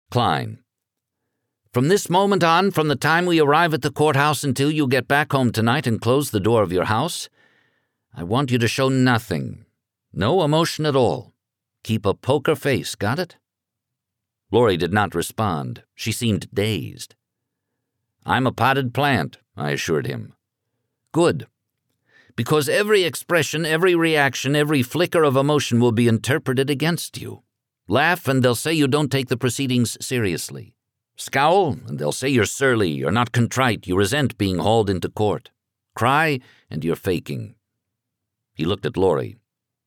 Klein. From this moment on, from the time we arrive at the courthouse until you get back home tonight and close the door of your house, I want you to show nothing. No emotion at all. Keep a poker face, got it? Lori did not respond. She seemed dazed. I'm a potted plant, I assured him. Good. Because every expression, every reaction, every flicker of emotion will be interpreted against you. Laugh, and they'll say you don't take the proceedings seriously. Scowl, and they'll say you're surly, you're not contrite, you resent being hauled into court. Cry, and you're faking. He looked at Lori.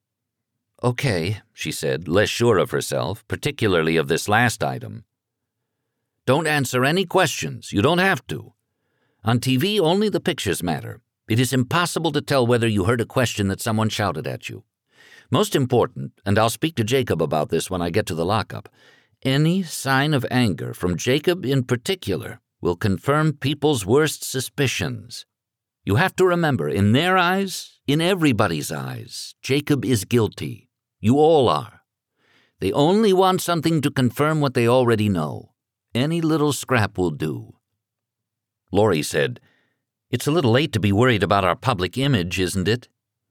Okay, she said, less sure of herself, particularly of this last item. Don't answer any questions. You don't have to. On TV, only the pictures matter. It is impossible to tell whether you heard a question that someone shouted at you. Most important, and I'll speak to Jacob about this when I get to the lockup, any sign of anger from Jacob in particular will confirm people's worst suspicions. You have to remember, in their eyes, in everybody's eyes, Jacob is guilty. You all are. They only want something to confirm what they already know. Any little scrap will do. Lori said, It's a little late to be worried about our public image, isn't it?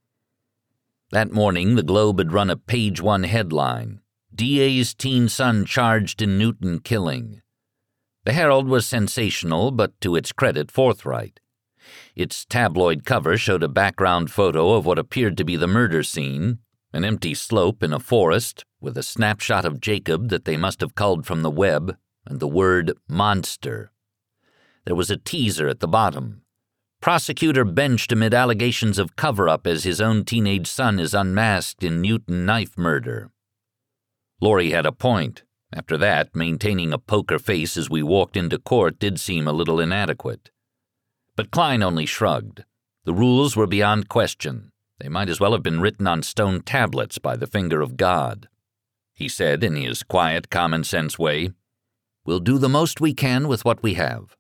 That morning, the Globe had run a page 1 headline, DA's teen son charged in Newton killing. The Herald was sensational, but to its credit, forthright. Its tabloid cover showed a background photo of what appeared to be the murder scene, an empty slope in a forest, with a snapshot of Jacob that they must have culled from the web, and the word monster. There was a teaser at the bottom. Prosecutor benched amid allegations of cover-up as his own teenage son is unmasked in Newton knife murder. Lori had a point. After that, maintaining a poker face as we walked into court did seem a little inadequate. But Klein only shrugged. The rules were beyond question. They might as well have been written on stone tablets by the finger of God. He said in his quiet, common-sense way, We'll do the most we can with what we have.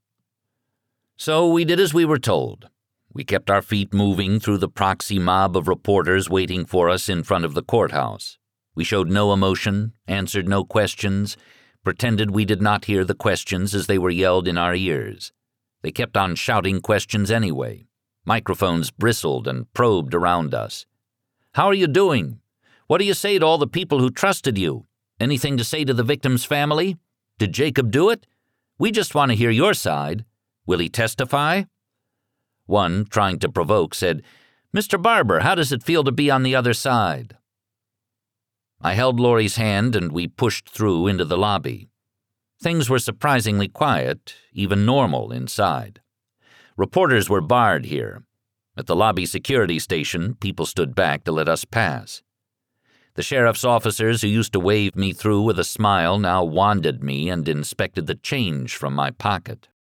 So we did as we were told. We kept our feet moving through the proxy mob of reporters waiting for us in front of the courthouse. We showed no emotion, answered no questions, pretended we did not hear the questions as they were yelled in our ears. They kept on shouting questions anyway. Microphones bristled and probed around us. How are you doing? What do you say to all the people who trusted you? Anything to say to the victim's family? Did Jacob do it? We just want to hear your side. Will he testify? One, trying to provoke, said, Mr. Barber, how does it feel to be on the other side? I held Lori's hand and we pushed through into the lobby. Things were surprisingly quiet, even normal inside. Reporters were barred here. At the lobby security station, people stood back to let us pass. The sheriff's officers who used to wave me through with a smile now wanded me and inspected the change from my pocket.